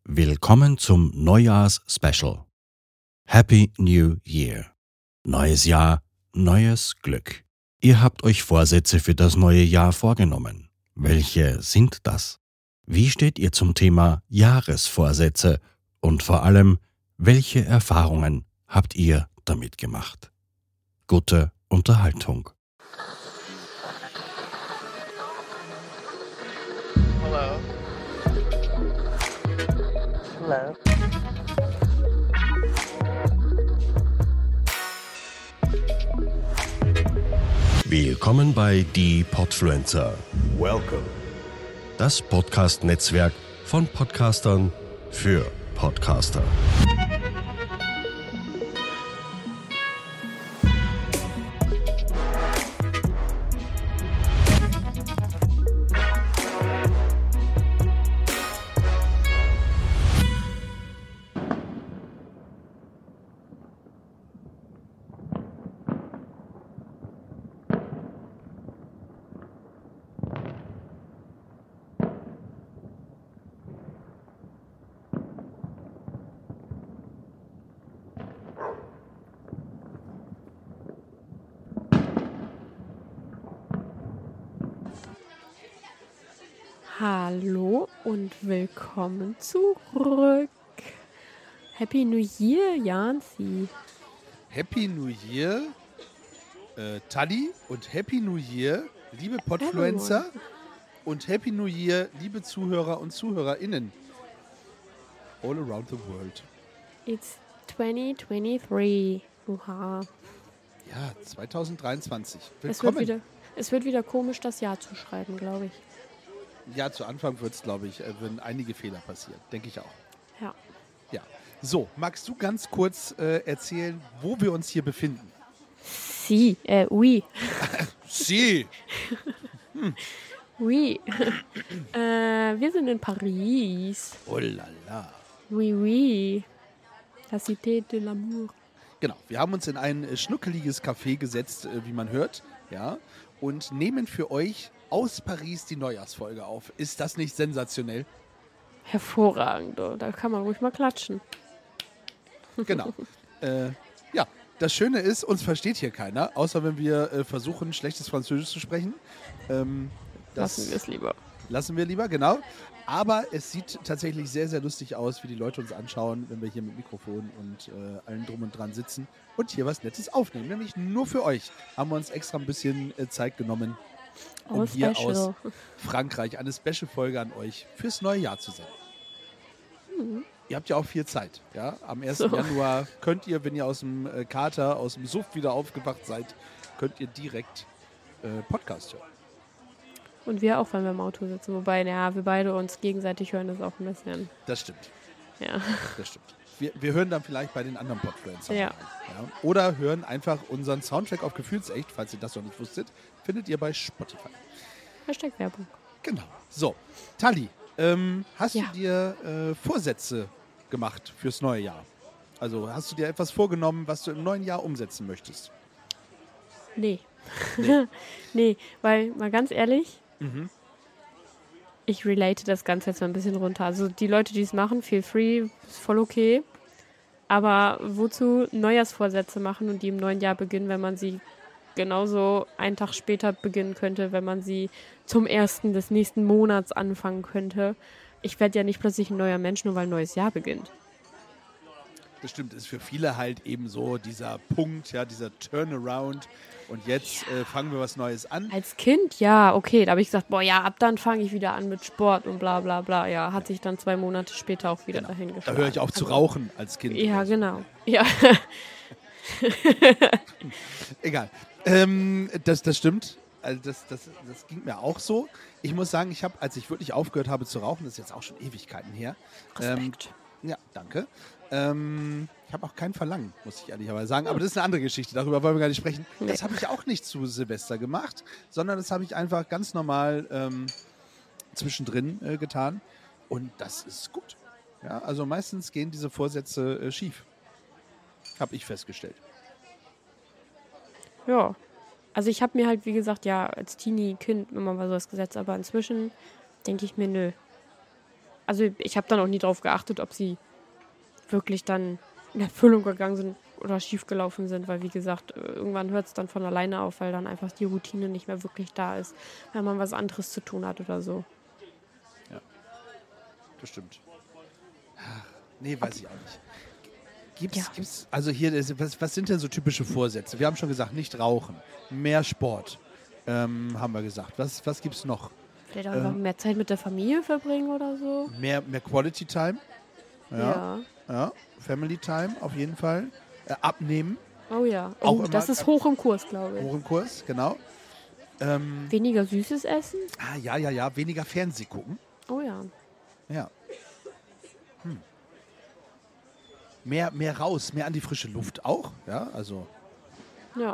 Willkommen zum Neujahrs-Special. Happy New Year. Neues Jahr, neues Glück. Ihr habt euch Vorsätze für das neue Jahr vorgenommen. Welche sind das? Wie steht ihr zum Thema Jahresvorsätze? Und vor allem, welche Erfahrungen habt ihr damit gemacht? Gute Unterhaltung. Hello. Hello. Willkommen bei Die Podfluencer. Welcome. Das Podcast-Netzwerk von Podcastern für Podcaster. Hallo und willkommen zurück. Happy New Year, Janzi. Happy New Year, Tali, und Happy New Year, liebe Podfluencer, und Happy New Year, liebe Zuhörer und ZuhörerInnen. All around the world. It's 2023. Uha. Ja, 2023. Es Willkommen. wird wieder komisch, das Jahr zu schreiben, glaube ich. Ja, zu Anfang wird es, glaube ich, würden einige Fehler passieren. Denke ich auch. Ja. Ja. So, magst du ganz kurz erzählen, wo wir uns hier befinden? Oui. Sie! Oui. Wir sind in Paris. Oh la la. Oui. La Cité de l'amour. Genau, wir haben uns in ein schnuckeliges Café gesetzt, wie man hört, ja, und nehmen für euch aus Paris die Neujahrsfolge auf. Ist das nicht sensationell? Hervorragend. Oh. Da kann man ruhig mal klatschen. Genau. Ja, das Schöne ist, uns versteht hier keiner, außer wenn wir versuchen, schlechtes Französisch zu sprechen. Lassen wir es lieber. Lassen wir lieber, genau. Aber es sieht tatsächlich sehr, sehr lustig aus, wie die Leute uns anschauen, wenn wir hier mit Mikrofon und allem drum und dran sitzen und hier was Nettes aufnehmen. Nämlich nur für euch haben wir uns extra ein bisschen Zeit genommen, um hier aus Frankreich eine Special-Folge an euch fürs neue Jahr zu senden. Ihr habt ja auch viel Zeit. Ja? Am 1. Januar könnt ihr, wenn ihr aus dem Kater, aus dem Suff wieder aufgewacht seid, könnt ihr direkt Podcast hören. Und wir auch, wenn wir im Auto sitzen. Wobei, ja, wir beide uns gegenseitig hören, ist auch ein bisschen. Das stimmt. Ja. Das stimmt. Wir hören dann vielleicht bei den anderen Podfluencern Ja. rein. Ja? Oder hören einfach unseren Soundtrack auf Gefühlsecht, falls ihr das noch nicht wusstet, findet ihr bei Spotify. Hashtag Werbung. Genau. So, Tali, hast Ja. du dir Vorsätze gemacht fürs neue Jahr? Also hast du dir etwas vorgenommen, was du im neuen Jahr umsetzen möchtest? Nee. Nee, weil, mal ganz ehrlich, ich relate das Ganze jetzt mal ein bisschen runter. Also die Leute, die es machen, feel free, ist voll okay. Aber wozu Neujahrsvorsätze machen und die im neuen Jahr beginnen, wenn man sie genauso einen Tag später beginnen könnte, wenn man sie zum 1. des nächsten Monats anfangen könnte? Ich werde ja nicht plötzlich ein neuer Mensch, nur weil ein neues Jahr beginnt. Das stimmt, ist für viele halt eben so dieser Punkt, ja, dieser Turnaround. Und jetzt fangen wir was Neues an. Als Kind, ja, okay. Da habe ich gesagt, boah, ja, ab dann fange ich wieder an mit Sport und bla bla bla. Ja, hat sich dann 2 Monate später auch wieder dahin Da geschlagen. höre ich auf zu rauchen als Kind. Ja, oder so. genau. Ja. Egal. Das stimmt. Also das ging mir auch so. Ich muss sagen, als ich wirklich aufgehört habe zu rauchen, das ist jetzt auch schon Ewigkeiten her. Respekt. Ja, danke. Ich habe auch kein Verlangen, muss ich ehrlicherweise sagen. Aber das ist eine andere Geschichte, darüber wollen wir gar nicht sprechen. Nee. Das habe ich auch nicht zu Silvester gemacht, sondern das habe ich einfach ganz normal zwischendrin getan. Und das ist gut. Ja, also meistens gehen diese Vorsätze schief. Habe ich festgestellt. Ja. Also ich habe mir halt, wie gesagt, ja, als Teenie-Kind immer mal sowas gesetzt, aber inzwischen denke ich mir, nö. Also ich habe dann auch nie drauf geachtet, ob sie wirklich dann in Erfüllung gegangen sind oder schiefgelaufen sind, weil wie gesagt, irgendwann hört es dann von alleine auf, weil dann einfach die Routine nicht mehr wirklich da ist, wenn man was anderes zu tun hat oder so. Das stimmt. Ach, nee, weiß ich auch nicht. Gibt's, also hier, was sind denn so typische Vorsätze? Wir haben schon gesagt, nicht rauchen, mehr Sport, haben wir gesagt. Was gibt's noch? Vielleicht auch einfach mehr Zeit mit der Familie verbringen oder so. Mehr Quality Time. Ja. Family Time auf jeden Fall. Abnehmen. Oh ja. Auch Oh, immer- das ist hoch im Kurs, glaube ich. Hoch im Kurs, genau. Weniger Süßes essen? Ja. Weniger Fernseh gucken. Oh ja. Ja. Mehr raus, mehr an die frische Luft auch. Ja, also Ja.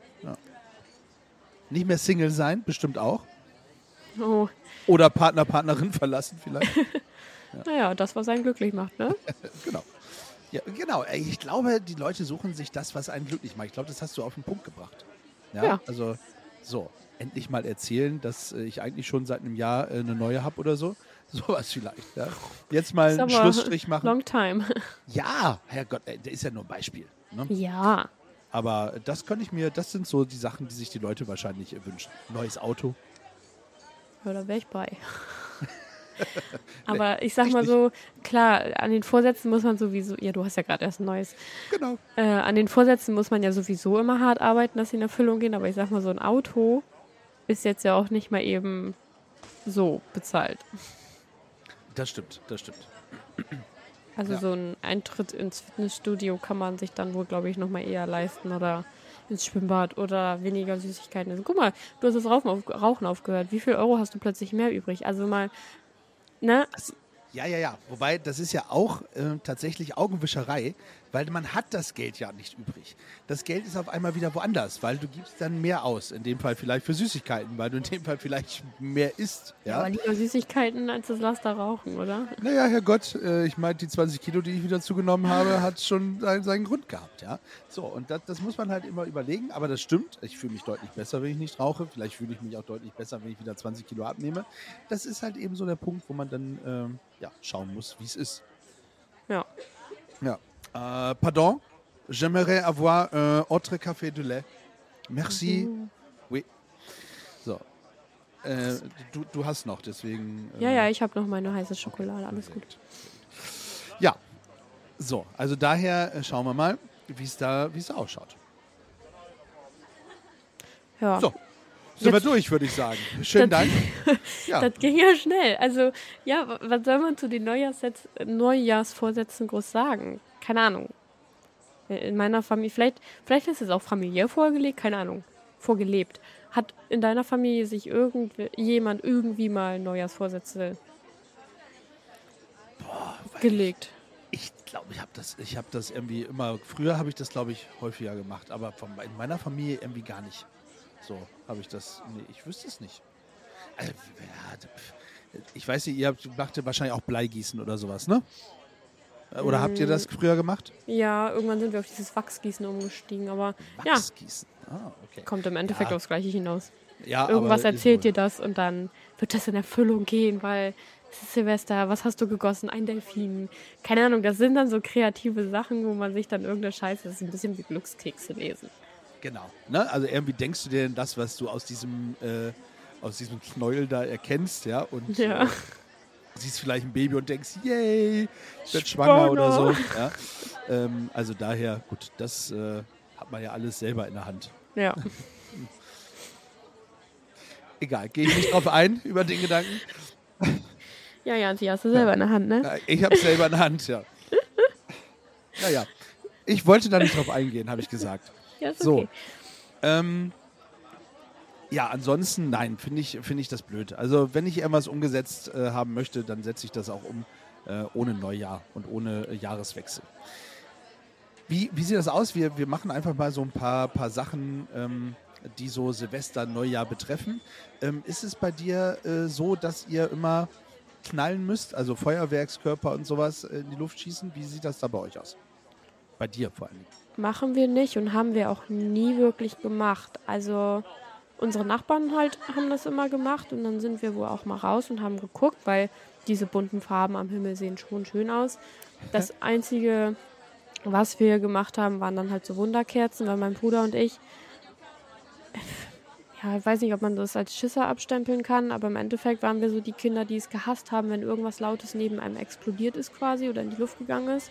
nicht mehr Single sein, bestimmt auch. Oh. Oder Partnerin verlassen vielleicht. Naja, das, was einen glücklich macht, ne? Genau. Ja, genau. Ich glaube, die Leute suchen sich das, was einen glücklich macht. Ich glaube, das hast du auf den Punkt gebracht. Ja. Also, so, endlich mal erzählen, dass ich eigentlich schon seit einem Jahr eine neue habe oder so. Sowas vielleicht. Ja. Jetzt mal Ist einen aber Schlussstrich machen. Long time. Ja, Herrgott, der ist ja nur ein Beispiel. Ne? Ja. Aber das das sind so die Sachen, die sich die Leute wahrscheinlich wünschen. Neues Auto. Ja, da wäre ich bei. Aber ich sag mal so, klar, an den Vorsätzen muss man sowieso, ja, du hast ja gerade erst ein neues. Genau. An den Vorsätzen muss man ja sowieso immer hart arbeiten, dass sie in Erfüllung gehen. Aber ich sag mal, so ein Auto ist jetzt ja auch nicht mal eben so bezahlt. Das stimmt. Also Ja. so ein Eintritt ins Fitnessstudio kann man sich dann wohl, glaube ich, nochmal eher leisten oder ins Schwimmbad oder weniger Süßigkeiten. Also, guck mal, du hast das Rauchen aufgehört. Wie viel Euro hast du plötzlich mehr übrig? Also mal, ne? Ja. Wobei, das ist ja auch tatsächlich Augenwischerei, weil man hat das Geld ja nicht übrig. Das Geld ist auf einmal wieder woanders, weil du gibst dann mehr aus. In dem Fall vielleicht für Süßigkeiten, weil du in dem Fall vielleicht mehr isst. Ja? Aber lieber Süßigkeiten als das Laster Rauchen, oder? Naja, Herrgott, ich meine, die 20 Kilo, die ich wieder zugenommen habe, hat schon seinen Grund gehabt, ja. So, und das muss man halt immer überlegen, aber das stimmt. Ich fühle mich deutlich besser, wenn ich nicht rauche. Vielleicht fühle ich mich auch deutlich besser, wenn ich wieder 20 Kilo abnehme. Das ist halt eben so der Punkt, wo man dann schauen muss, wie es ist. Ja. Ja. Pardon, j'aimerais avoir un autre café de lait. Merci. Oui. So. Du hast noch, deswegen. Ja, ich habe noch meine heiße Schokolade. Alles gut. Ja. So, also daher schauen wir mal, wie es da ausschaut. Ja. So, sind wir Jetzt- durch, würde ich sagen. Schönen Das- Dank. Ja. Das ging ja schnell. Also, ja, was soll man zu den Neujahrsvorsätzen groß sagen? Keine Ahnung. In meiner Familie, vielleicht ist es auch familiär vorgelegt, keine Ahnung, vorgelebt. Hat in deiner Familie sich jemand irgendwie mal Neujahrsvorsätze gelegt? Ich glaube, ich habe das irgendwie immer, früher habe ich das, glaube ich, häufiger gemacht, aber in meiner Familie irgendwie gar nicht. So habe ich das, nee, ich wüsste es nicht. Also, ich weiß nicht, ihr macht wahrscheinlich auch Bleigießen oder sowas, ne? Oder habt ihr das früher gemacht? Ja, irgendwann sind wir auf dieses Wachsgießen umgestiegen, aber ja, Wachsgießen. Okay. kommt im Endeffekt Ja. aufs Gleiche hinaus. Ja, Irgendwas aber erzählt ist dir das und dann wird das in Erfüllung gehen, weil es ist Silvester, was hast du gegossen? Ein Delfin. Keine Ahnung, das sind dann so kreative Sachen, wo man sich dann irgendeine Scheiße, das ist ein bisschen wie Glückskekse lesen. Genau. Ne? Also irgendwie denkst du dir denn das, was du aus diesem Knäuel da erkennst, ja? Und Ja. siehst vielleicht ein Baby und denkst, yay, ich bin schwanger oder so. Ja? Also daher, gut, das hat man ja alles selber in der Hand. Ja. Egal, gehe ich nicht drauf ein, über den Gedanken. Ja, sie hast du selber in der Hand, ne? Ich habe es selber in der Hand, ja. Naja, ich wollte da nicht drauf eingehen, habe ich gesagt. Ja, ist So. okay. Ja, ansonsten, nein, finde ich das blöd. Also, wenn ich irgendwas umgesetzt haben möchte, dann setze ich das auch um, ohne Neujahr und ohne Jahreswechsel. Wie sieht das aus? Wir machen einfach mal so ein paar Sachen, die so Silvester, Neujahr betreffen. Ist es bei dir so, dass ihr immer knallen müsst, also Feuerwerkskörper und sowas in die Luft schießen? Wie sieht das da bei euch aus? Bei dir vor allem. Machen wir nicht und haben wir auch nie wirklich gemacht. Also unsere Nachbarn halt haben das immer gemacht und dann sind wir wohl auch mal raus und haben geguckt, weil diese bunten Farben am Himmel sehen schon schön aus. Das Einzige, was wir gemacht haben, waren dann halt so Wunderkerzen, weil mein Bruder und ich, ja, ich weiß nicht, ob man das als Schisser abstempeln kann, aber im Endeffekt waren wir so die Kinder, die es gehasst haben, wenn irgendwas Lautes neben einem explodiert ist quasi oder in die Luft gegangen ist.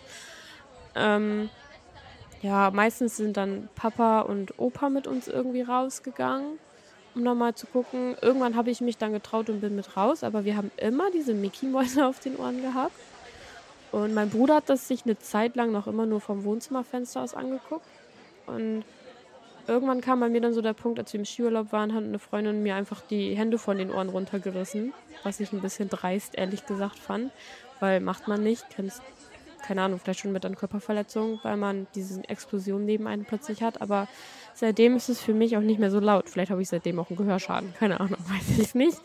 Ja, meistens sind dann Papa und Opa mit uns irgendwie rausgegangen, um nochmal zu gucken. Irgendwann habe ich mich dann getraut und bin mit raus, aber wir haben immer diese Mickey-Mäuse auf den Ohren gehabt. Und mein Bruder hat das sich eine Zeit lang noch immer nur vom Wohnzimmerfenster aus angeguckt. Und irgendwann kam bei mir dann so der Punkt, als wir im Skiurlaub waren, hat eine Freundin mir einfach die Hände von den Ohren runtergerissen, was ich ein bisschen dreist, ehrlich gesagt, fand. Weil macht man nicht, keine Ahnung, vielleicht schon mit einer Körperverletzung, weil man diese Explosion neben einem plötzlich hat. Aber seitdem ist es für mich auch nicht mehr so laut. Vielleicht habe ich seitdem auch einen Gehörschaden. Keine Ahnung, weiß ich nicht.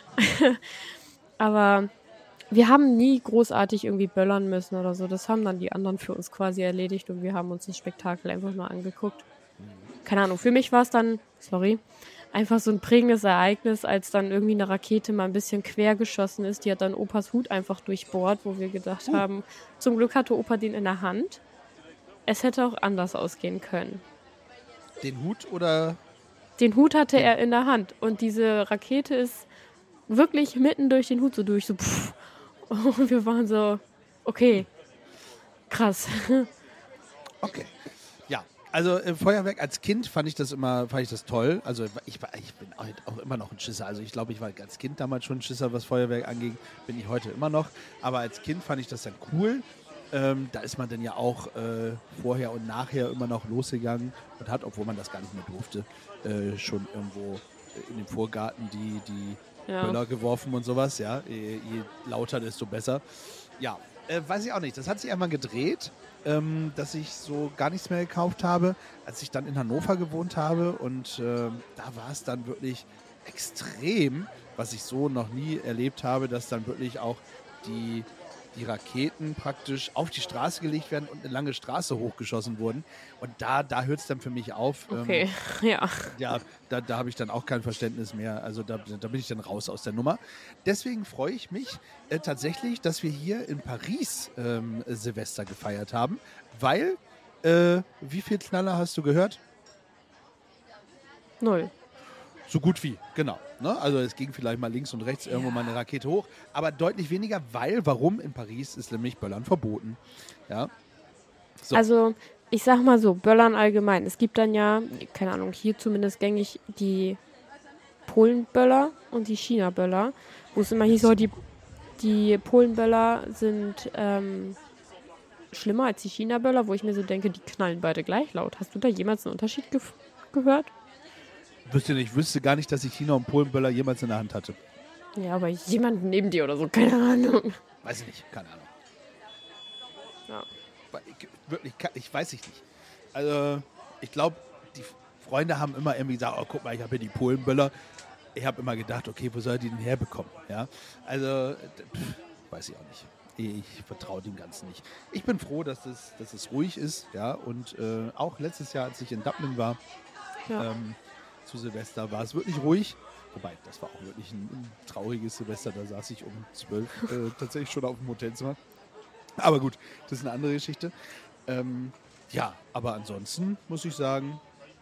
Aber wir haben nie großartig irgendwie böllern müssen oder so. Das haben dann die anderen für uns quasi erledigt und wir haben uns das Spektakel einfach nur angeguckt. Keine Ahnung, für mich war es dann, einfach so ein prägendes Ereignis, als dann irgendwie eine Rakete mal ein bisschen quer geschossen ist. Die hat dann Opas Hut einfach durchbohrt, wo wir gedacht haben, zum Glück hatte Opa den in der Hand. Es hätte auch anders ausgehen können. Den Hut oder? Den Hut hatte er in der Hand und diese Rakete ist wirklich mitten durch den Hut so durch, so pff. Und wir waren so, okay, krass. Okay. Ja, also Feuerwerk als Kind fand ich das toll. Also ich bin auch immer noch ein Schisser. Also ich glaube, ich war als Kind damals schon ein Schisser, was Feuerwerk anging. Bin ich heute immer noch. Aber als Kind fand ich das dann cool. Da ist man dann ja auch vorher und nachher immer noch losgegangen und hat, obwohl man das gar nicht mehr durfte, schon irgendwo in dem Vorgarten die Böller geworfen und sowas. Ja, je lauter, desto besser. Ja, weiß ich auch nicht. Das hat sich einmal gedreht, dass ich so gar nichts mehr gekauft habe, als ich dann in Hannover gewohnt habe. Und da war es dann wirklich extrem, was ich so noch nie erlebt habe, dass dann wirklich auch die Raketen praktisch auf die Straße gelegt werden und eine lange Straße hochgeschossen wurden. Und da hört es dann für mich auf. Okay, ja. Ja, da habe ich dann auch kein Verständnis mehr. Also da bin ich dann raus aus der Nummer. Deswegen freue ich mich tatsächlich, dass wir hier in Paris Silvester gefeiert haben. Weil, wie viel Knaller hast du gehört? 0. So gut wie, genau. Ne? Also es ging vielleicht mal links und rechts irgendwo mal eine Rakete hoch, aber deutlich weniger, warum? In Paris ist nämlich Böllern verboten. Ja. So. Also ich sag mal so, Böllern allgemein. Es gibt dann ja, keine Ahnung, hier zumindest gängig die Polenböller und die China-Böller, wo es immer hieß, so, die Polenböller sind schlimmer als die China-Böller, wo ich mir so denke, die knallen beide gleich laut. Hast du da jemals einen Unterschied gehört? Wüsste gar nicht, dass ich China- und Polenböller jemals in der Hand hatte. Ja, aber jemanden neben dir oder so, keine Ahnung. Weiß ich nicht, keine Ahnung. Ja. Ich weiß nicht. Also, ich glaube, die Freunde haben immer irgendwie gesagt, oh, guck mal, ich habe hier die Polenböller. Ich habe immer gedacht, okay, wo soll er die denn herbekommen? Ja? Also, weiß ich auch nicht. Ich vertraue dem Ganzen nicht. Ich bin froh, dass es ruhig ist. Ja? Und auch letztes Jahr, als ich in Dublin war, zu Silvester war es wirklich ruhig. Wobei, das war auch wirklich ein trauriges Silvester. Da saß ich um 12 tatsächlich schon auf dem Hotelzimmer. Aber gut, das ist eine andere Geschichte. Ja, aber ansonsten muss ich sagen,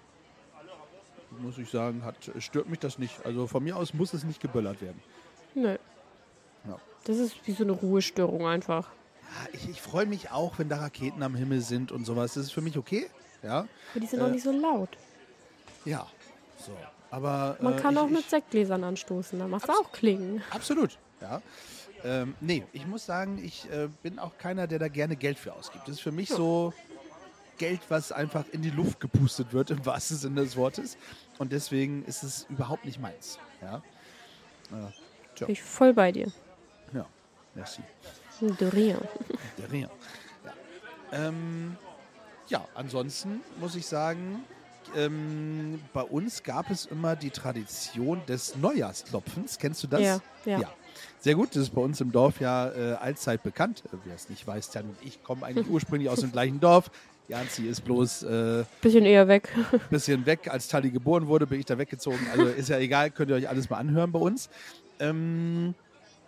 stört mich das nicht. Also von mir aus muss es nicht geböllert werden. Nö. Ja. Das ist wie so eine Ruhestörung einfach. Ja, ich freue mich auch, wenn da Raketen am Himmel sind und sowas. Das ist für mich okay. Ja. Aber die sind auch nicht so laut. Ja, so. Aber man kann auch mit Sektgläsern anstoßen, da macht es auch klingen. Absolut, ja. Nee, ich muss sagen, ich bin auch keiner, der da gerne Geld für ausgibt. Das ist für mich so Geld, was einfach in die Luft gepustet wird, im wahrsten Sinne des Wortes. Und deswegen ist es überhaupt nicht meins. Ja. Bin ich voll bei dir. Ja, merci. De rien. De rien. Ja. Ja, ansonsten muss ich sagen, bei uns gab es immer die Tradition des Neujahrsklopfens. Kennst du das? Ja. Sehr gut, das ist bei uns im Dorf ja allzeit bekannt. Wer es nicht weiß, Jan und ich kommen eigentlich ursprünglich aus dem gleichen Dorf. Janzi ist bloß bisschen eher weg. Bisschen weg. Als Tali geboren wurde, bin ich da weggezogen. Also ist ja egal, könnt ihr euch alles mal anhören bei uns.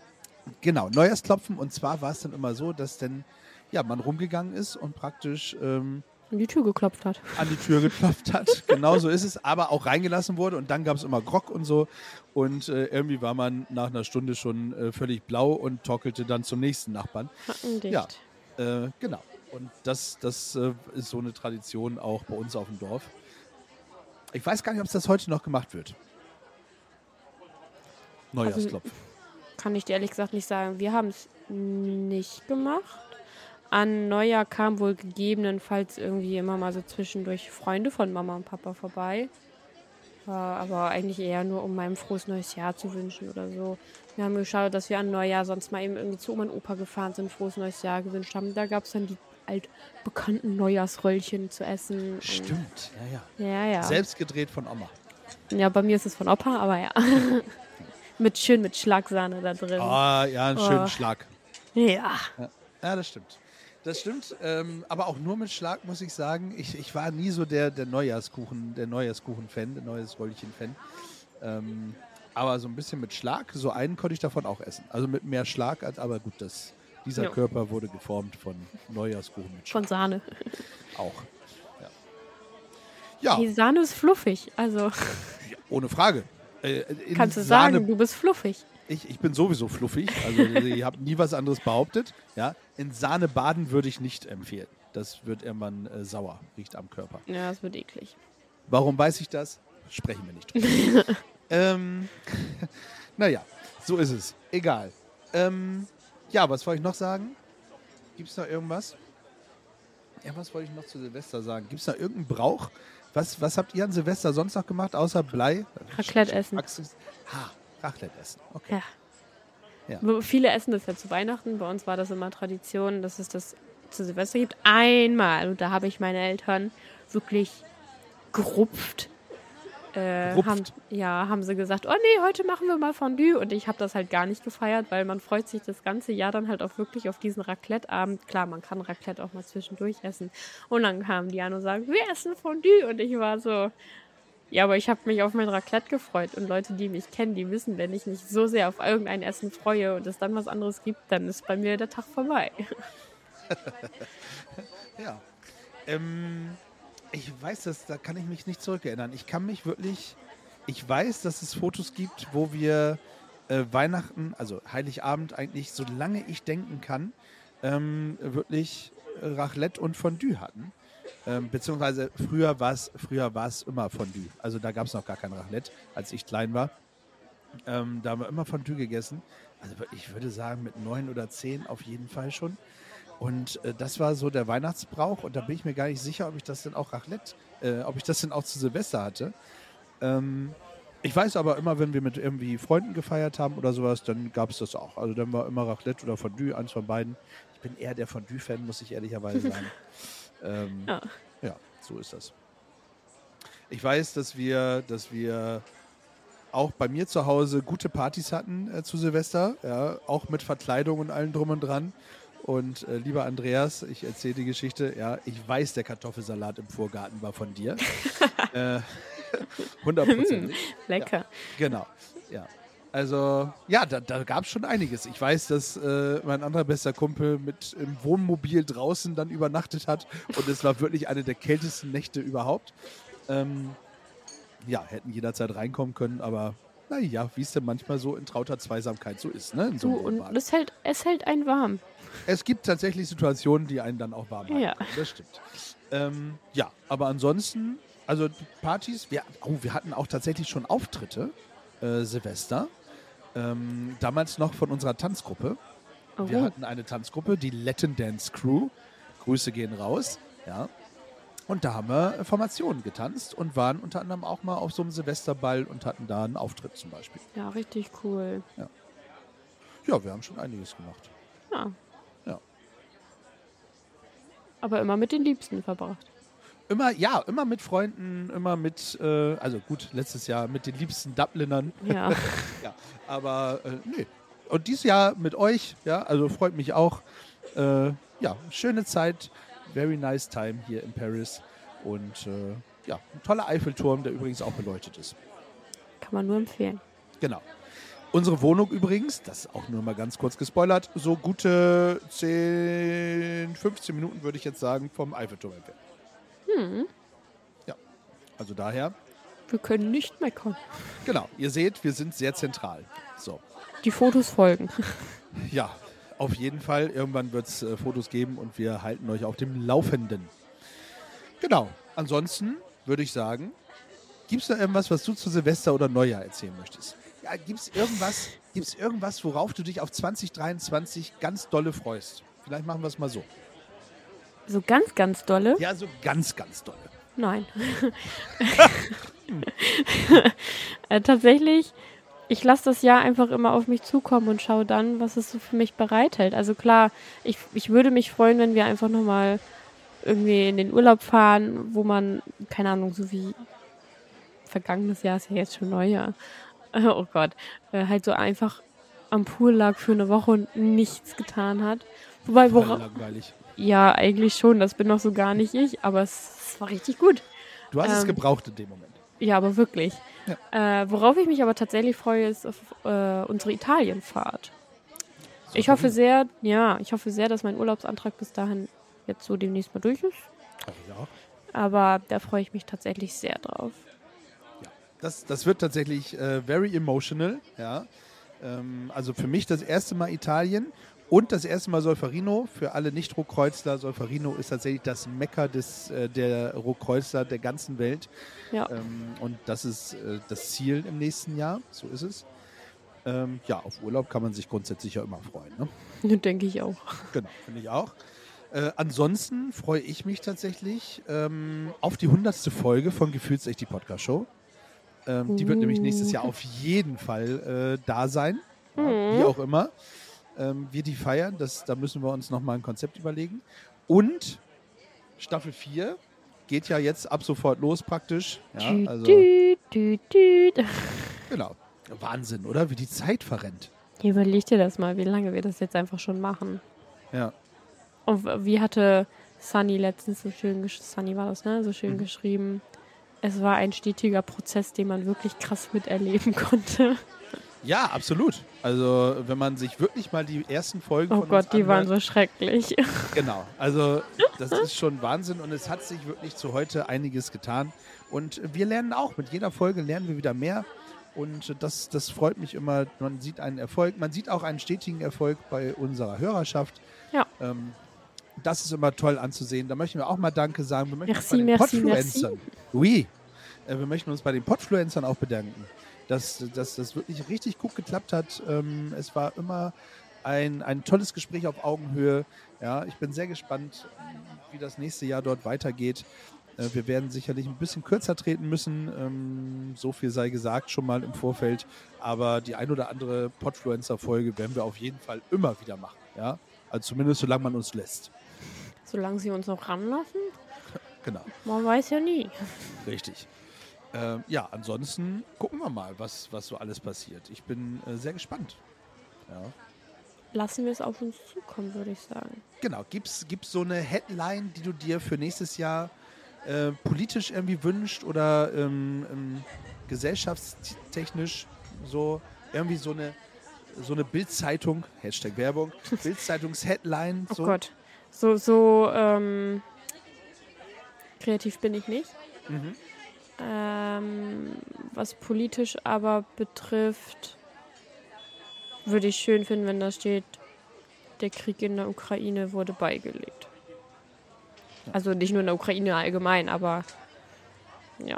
Genau, Neujahrsklopfen. Und zwar war es dann immer so, dass dann man rumgegangen ist und praktisch An die Tür geklopft hat. an die Tür geklopft hat. Genau so ist es, aber auch reingelassen wurde. Und dann gab es immer Grog und so. Und irgendwie war man nach einer Stunde schon völlig blau und torkelte dann zum nächsten Nachbarn. Hackendicht. Ja, genau. Und das ist so eine Tradition auch bei uns auf dem Dorf. Ich weiß gar nicht, ob es das heute noch gemacht wird. Neujahrsklopfen. Kann ich dir ehrlich gesagt nicht sagen. Wir haben es nicht gemacht. An Neujahr kamen wohl gegebenenfalls irgendwie immer mal so zwischendurch Freunde von Mama und Papa vorbei. Aber eigentlich eher nur, um meinem frohes neues Jahr zu wünschen oder so. Wir haben geschaut, dass wir an Neujahr sonst mal eben irgendwie zu Oma und Opa gefahren sind, frohes neues Jahr gewünscht haben. Da gab es dann die altbekannten Neujahrsröllchen zu essen. Stimmt, ja. Ja. Selbst gedreht von Oma. Ja, bei mir ist es von Opa, aber ja. mit Schlagsahne da drin. Ah, ja, einen schönen Schlag. Ja. Ja, das stimmt. Aber auch nur mit Schlag, muss ich sagen. Ich war nie so der Neujahrskuchen-Fan, der Neujahrsröllchen-Fan. Aber so ein bisschen mit Schlag, so einen konnte ich davon auch essen. Also mit mehr Schlag, aber gut, dieser Körper wurde geformt von Neujahrskuchen mit Schlag. Von Sahne. Auch. Ja. Die Sahne ist fluffig, also Ohne Frage. kannst du sagen, du bist fluffig. Ich bin sowieso fluffig, also ich habe nie was anderes behauptet. Ja. In Sahne baden würde ich nicht empfehlen. Das wird irgendwann sauer, riecht am Körper. Ja, das wird eklig. Warum weiß ich das? Sprechen wir nicht drüber. Naja, so ist es. Egal. Was wollte ich noch sagen? Gibt es noch irgendwas? Ja, was wollte ich noch zu Silvester sagen? Gibt es noch irgendeinen Brauch? Was habt ihr an Silvester sonst noch gemacht, außer Blei? Raclette essen. Raclette essen. Okay. Ja. Viele essen das ja zu Weihnachten. Bei uns war das immer Tradition, dass es das zu Silvester gibt. Einmal, und da habe ich meine Eltern wirklich gerupft. Haben sie gesagt, oh nee, heute machen wir mal Fondue. Und ich habe das halt gar nicht gefeiert, weil man freut sich das ganze Jahr dann halt auch wirklich auf diesen Raclette-Abend. Klar, man kann Raclette auch mal zwischendurch essen. Und dann kamen die an und sagen, wir essen Fondue. Und ich war so, ja, aber ich habe mich auf mein Raclette gefreut. Und Leute, die mich kennen, die wissen, wenn ich mich so sehr auf irgendein Essen freue und es dann was anderes gibt, dann ist bei mir der Tag vorbei. Ja. Ich weiß, da kann ich mich nicht zurückerinnern. Ich weiß, dass es Fotos gibt, wo wir Weihnachten, also Heiligabend eigentlich, solange ich denken kann, wirklich Raclette und Fondue hatten. Beziehungsweise früher war es immer Fondue. Also da gab es noch gar kein Raclette, als ich klein war. Da haben wir immer Fondue gegessen. Also ich würde sagen, mit 9 oder 10 auf jeden Fall schon. Und das war so der Weihnachtsbrauch. Und da bin ich mir gar nicht sicher, ob ich das denn auch zu Silvester hatte. Ich weiß aber immer, wenn wir mit irgendwie Freunden gefeiert haben oder sowas, dann gab es das auch. Also dann war immer Raclette oder Fondue, eins von beiden. Ich bin eher der Fondue-Fan, muss ich ehrlicherweise sagen. Ja, so ist das. Ich weiß, dass wir auch bei mir zu Hause gute Partys hatten zu Silvester, ja, auch mit Verkleidung und allem drum und dran. Und lieber Andreas, ich erzähle die Geschichte, ja, ich weiß, der Kartoffelsalat im Vorgarten war von dir. 100%. Lecker. Ja, genau, ja. Also, ja, da gab es schon einiges. Ich weiß, dass mein anderer bester Kumpel im Wohnmobil draußen dann übernachtet hat und es war wirklich eine der kältesten Nächte überhaupt. Hätten jederzeit reinkommen können, aber naja, wie es denn manchmal so in trauter Zweisamkeit so ist, ne? In so einem Wohnwagen. Und es hält einen warm. Es gibt tatsächlich Situationen, die einen dann auch warm halten. Ja. Das stimmt. Aber ansonsten, also Partys, wir hatten auch tatsächlich schon Auftritte, Silvester. Damals noch von unserer Tanzgruppe. Oh. Wir hatten eine Tanzgruppe, die Latin Dance Crew. Grüße gehen raus. Ja. Und da haben wir Formationen getanzt und waren unter anderem auch mal auf so einem Silvesterball und hatten da einen Auftritt zum Beispiel. Ja, richtig cool. Ja, wir haben schon einiges gemacht. Ja. Ja. Aber immer mit den Liebsten verbracht. Immer mit Freunden, immer mit, letztes Jahr mit den liebsten Dublinern. Ja. Ja, aber nee. Und dieses Jahr mit euch, ja, also freut mich auch. Schöne Zeit, very nice time hier in Paris. Und ein toller Eiffelturm, der übrigens auch beleuchtet ist. Kann man nur empfehlen. Genau. Unsere Wohnung übrigens, das ist auch nur mal ganz kurz gespoilert, so gute 10, 15 Minuten würde ich jetzt sagen vom Eiffelturm entfernt. Ja, also daher, Wir können nicht meckern. genau, ihr seht, wir sind sehr zentral. So, Die Fotos folgen. ja, auf jeden Fall. Irgendwann wird es Fotos geben und wir halten euch auf dem Laufenden. Genau, ansonsten würde ich sagen, gibt es da irgendwas, was du zu Silvester oder Neujahr erzählen möchtest? Ja, gibt es irgendwas, worauf du dich auf 2023 ganz dolle freust? Vielleicht machen wir es mal so. So ganz, ganz dolle? Ja, so ganz, ganz dolle. Nein. Tatsächlich, ich lasse das Jahr einfach immer auf mich zukommen und schaue dann, was es so für mich bereithält. Also klar, ich würde mich freuen, wenn wir einfach nochmal irgendwie in den Urlaub fahren, wo man, keine Ahnung, so wie vergangenes Jahr ist ja jetzt schon Neujahr. Oh Gott. Halt so einfach am Pool lag für eine Woche und nichts getan hat. Wobei, Voll langweilig. ja, eigentlich schon, das bin noch so gar nicht ich, aber es war richtig gut. Du hast es gebraucht in dem Moment. Ja, aber wirklich. Worauf ich mich aber tatsächlich freue, ist auf unsere Italienfahrt. Ich hoffe sehr, dass mein Urlaubsantrag bis dahin jetzt so demnächst mal durch ist. Ja. Aber da freue ich mich tatsächlich sehr drauf. Das wird tatsächlich very emotional. Ja. Also für mich das erste Mal Italien und das erste Mal Solferino. Für alle Nicht-Rohkreuzler, Solferino ist tatsächlich das Mekka der Rohkreuzler der ganzen Welt. Ja. Und das ist das Ziel im nächsten Jahr. So ist es. Auf Urlaub kann man sich grundsätzlich ja immer freuen. Ne? Denke ich auch. Genau, finde ich auch. Ansonsten freue ich mich tatsächlich auf die 100. Folge von Gefühlsecht, die Podcast-Show. Die wird nämlich nächstes Jahr auf jeden Fall da sein. Ja, wie auch immer. Wir die feiern, da müssen wir uns nochmal ein Konzept überlegen. Und Staffel 4 geht ja jetzt ab sofort los praktisch. Ja, also, genau. Wahnsinn, oder? Wie die Zeit verrennt. Überleg dir das mal, wie lange wir das jetzt einfach schon machen. Ja. Und wie hatte Sunny letztens so schön, Sunny war das, ne? So schön geschrieben. Es war ein stetiger Prozess, den man wirklich krass miterleben konnte. Ja, absolut. Also, wenn man sich wirklich mal die ersten Folgen Oh von Gott, uns die waren anhört, so schrecklich. Genau, also das ist schon Wahnsinn und es hat sich wirklich zu heute einiges getan. Und wir lernen auch, mit jeder Folge lernen wir wieder mehr. Und das freut mich immer. Man sieht einen Erfolg, man sieht auch einen stetigen Erfolg bei unserer Hörerschaft. Ja. Das ist immer toll anzusehen. Da möchten wir auch mal Danke sagen. Wir möchten uns Merci, bei den merci, Podfluencern. Oui. Wir möchten uns bei den Podfluencern auch bedanken, dass das wirklich richtig gut geklappt hat. Es war immer ein tolles Gespräch auf Augenhöhe. Ja, ich bin sehr gespannt, wie das nächste Jahr dort weitergeht. Wir werden sicherlich ein bisschen kürzer treten müssen. So viel sei gesagt schon mal im Vorfeld. Aber die ein oder andere Podfluencer-Folge werden wir auf jeden Fall immer wieder machen. Ja? Also zumindest solange man uns lässt. Solange sie uns noch ranlassen? Genau. Man weiß ja nie. Richtig. Ansonsten gucken wir mal, was so alles passiert. Ich bin sehr gespannt. Ja. Lassen wir es auf uns zukommen, würde ich sagen. Genau. Gibt's so eine Headline, die du dir für nächstes Jahr politisch irgendwie wünscht oder gesellschaftstechnisch so irgendwie so eine Bild-Zeitung, Hashtag Werbung, Bild-Zeitungs-Headline. Oh Gott. So kreativ bin ich nicht. Was politisch aber betrifft, würde ich schön finden, wenn da steht, der Krieg in der Ukraine wurde beigelegt. Ja. Also nicht nur in der Ukraine allgemein, aber ja.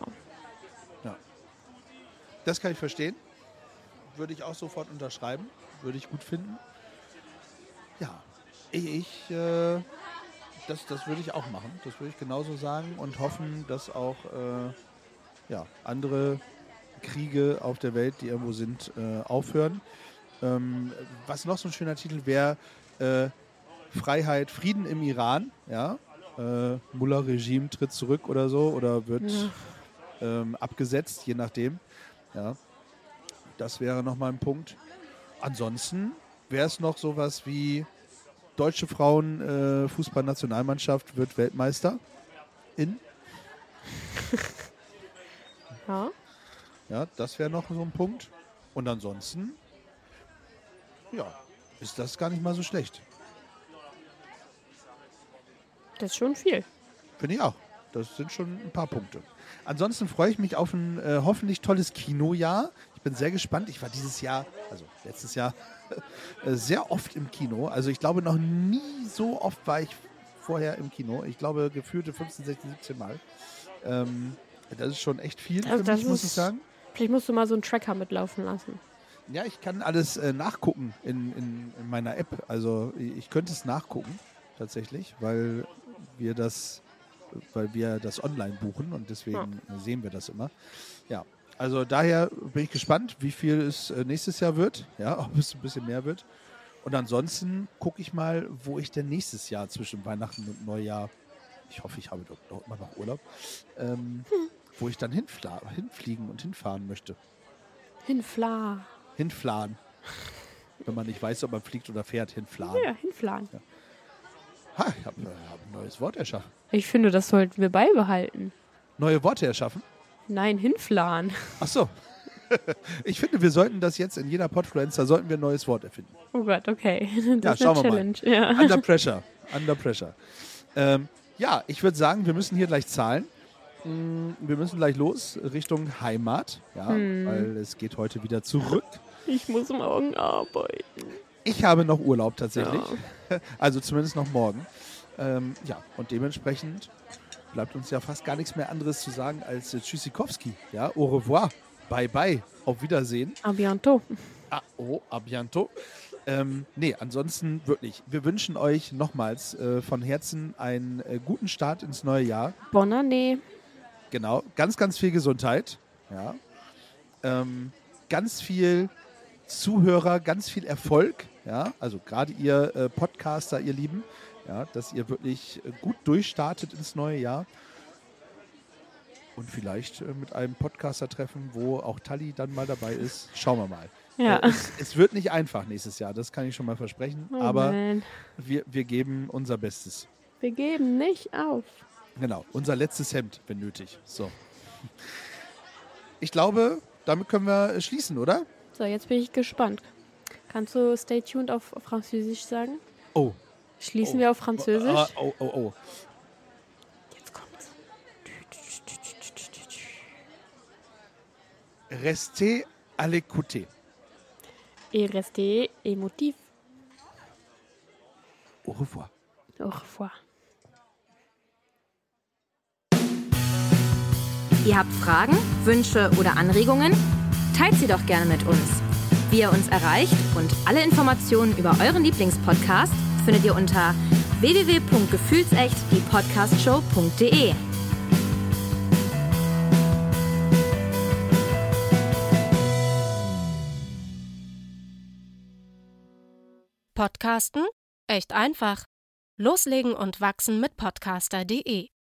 Das kann ich verstehen. Würde ich auch sofort unterschreiben. Würde ich gut finden. Ja, das würde ich auch machen. Das würde ich genauso sagen und hoffen, dass auch andere Kriege auf der Welt, die irgendwo sind, aufhören. Was noch so ein schöner Titel wäre, Freiheit, Frieden im Iran. Ja? Mullah-Regime tritt zurück oder so oder wird abgesetzt, je nachdem. Ja. Das wäre nochmal ein Punkt. Ansonsten wäre es noch sowas wie deutsche Frauen-Fußballnationalmannschaft wird Weltmeister in. Ja. Ja, das wäre noch so ein Punkt. Und ansonsten ja, ist das gar nicht mal so schlecht. Das ist schon viel. Finde ich auch. Das sind schon ein paar Punkte. Ansonsten freue ich mich auf ein hoffentlich tolles Kinojahr. Ich bin sehr gespannt. Ich war dieses Jahr, also letztes Jahr, sehr oft im Kino. Also ich glaube, noch nie so oft war ich vorher im Kino. Ich glaube, gefühlte 15, 16, 17 Mal. Das ist schon echt viel für mich, muss ich sagen. Vielleicht musst du mal so einen Tracker mitlaufen lassen. Ja, ich kann alles nachgucken in meiner App. Also ich könnte es nachgucken, tatsächlich, weil wir das online buchen und deswegen sehen wir das immer. Ja, also daher bin ich gespannt, wie viel es nächstes Jahr wird. Ja, ob es ein bisschen mehr wird. Und ansonsten gucke ich mal, wo ich denn nächstes Jahr zwischen Weihnachten und Neujahr, ich hoffe, ich habe doch immer noch Urlaub, wo ich dann hinfliegen und hinfahren möchte. Hinflahen. Wenn man nicht weiß, ob man fliegt oder fährt, hinflahen. Ja, hinflahen. Ja. Ha, ich habe ein neues Wort erschaffen. Ich finde, das sollten wir beibehalten. Neue Worte erschaffen? Nein, hinflahen. Ach so. Ich finde, wir sollten das jetzt in jeder Podfluencer, sollten wir ein neues Wort erfinden. Oh Gott, okay. Das Ja, ist schauen eine wir Challenge. mal. Ja. Under pressure. Ja, ich würde sagen, wir müssen hier gleich zahlen. Wir müssen gleich los Richtung Heimat, ja, weil es geht heute wieder zurück. Ich muss morgen arbeiten. Ich habe noch Urlaub tatsächlich, also zumindest noch morgen. Ja, und dementsprechend bleibt uns ja fast gar nichts mehr anderes zu sagen als Tschüssikowski. Ja, au revoir, bye bye, auf Wiedersehen. A bientôt. À bientôt. Nee, ansonsten wirklich, wir wünschen euch nochmals von Herzen einen guten Start ins neue Jahr. Bonne année. Genau, ganz, ganz viel Gesundheit. Ja. Ganz viel Zuhörer, ganz viel Erfolg. Ja, also gerade ihr Podcaster, ihr Lieben, ja, dass ihr wirklich gut durchstartet ins neue Jahr. Und vielleicht mit einem Podcaster-Treffen, wo auch Tali dann mal dabei ist. Schauen wir mal. Ja. Es wird nicht einfach nächstes Jahr, das kann ich schon mal versprechen. Oh aber man. wir geben unser Bestes. Wir geben nicht auf. Genau, unser letztes Hemd, wenn nötig. So. Ich glaube, damit können wir schließen, oder? So, jetzt bin ich gespannt. Kannst du stay tuned auf Französisch sagen? Oh. Schließen wir auf Französisch? Oh. Jetzt kommt's. Restez à l'écoute. Et restez émotif. Au revoir. Au revoir. Ihr habt Fragen, Wünsche oder Anregungen? Teilt sie doch gerne mit uns. Wie ihr uns erreicht und alle Informationen über euren Lieblingspodcast findet ihr unter www.gefühlsecht-die-podcastshow.de. Podcasten? Echt einfach. Loslegen und wachsen mit podcaster.de